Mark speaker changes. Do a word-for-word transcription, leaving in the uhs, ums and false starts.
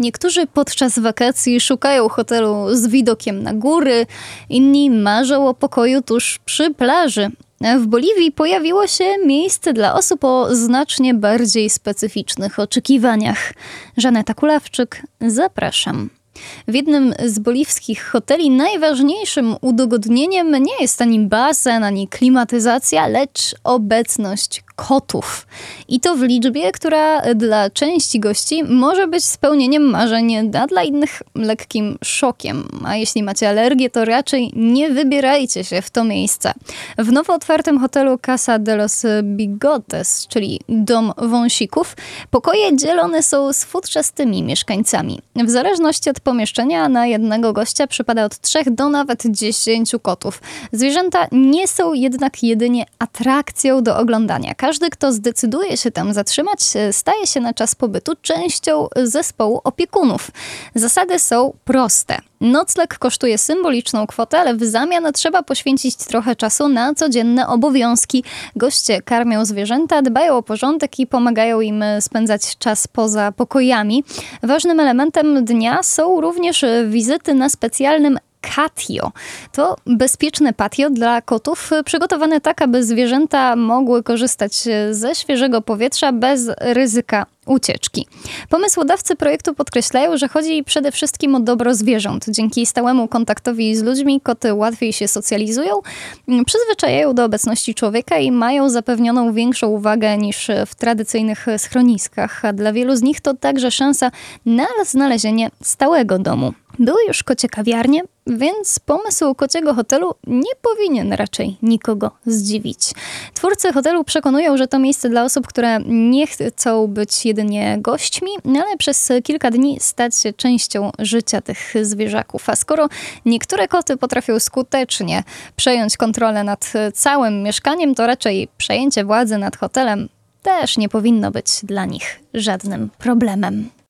Speaker 1: Niektórzy podczas wakacji szukają hotelu z widokiem na góry, inni marzą o pokoju tuż przy plaży. W Boliwii pojawiło się miejsce dla osób o znacznie bardziej specyficznych oczekiwaniach. Żaneta Kulawczyk, zapraszam. W jednym z boliwskich hoteli najważniejszym udogodnieniem nie jest ani basen, ani klimatyzacja, lecz obecność kotów. I to w liczbie, która dla części gości może być spełnieniem marzeń, a dla innych lekkim szokiem. A jeśli macie alergię, to raczej nie wybierajcie się w to miejsce. W nowo otwartym hotelu Casa de los Bigotes, czyli Dom Wąsików, pokoje dzielone są z futrzastymi mieszkańcami. W zależności od pomieszczenia na jednego gościa przypada od trzech do nawet dziesięciu kotów. Zwierzęta nie są jednak jedynie atrakcją do oglądania. Każdy, kto zdecyduje się tam zatrzymać, staje się na czas pobytu częścią zespołu opiekunów. Zasady są proste. Nocleg kosztuje symboliczną kwotę, ale w zamian trzeba poświęcić trochę czasu na codzienne obowiązki. Goście karmią zwierzęta, dbają o porządek i pomagają im spędzać czas poza pokojami. Ważnym elementem dnia są również wizyty na specjalnym Catio. To bezpieczne patio dla kotów, przygotowane tak, aby zwierzęta mogły korzystać ze świeżego powietrza bez ryzyka ucieczki. Pomysłodawcy projektu podkreślają, że chodzi przede wszystkim o dobro zwierząt. Dzięki stałemu kontaktowi z ludźmi koty łatwiej się socjalizują, przyzwyczajają do obecności człowieka i mają zapewnioną większą uwagę niż w tradycyjnych schroniskach, a dla wielu z nich to także szansa na znalezienie stałego domu. Były już kocie kawiarnie, więc pomysł kociego hotelu nie powinien raczej nikogo zdziwić. Twórcy hotelu przekonują, że to miejsce dla osób, które nie chcą być jedynie gośćmi, ale przez kilka dni stać się częścią życia tych zwierzaków. A skoro niektóre koty potrafią skutecznie przejąć kontrolę nad całym mieszkaniem, to raczej przejęcie władzy nad hotelem też nie powinno być dla nich żadnym problemem.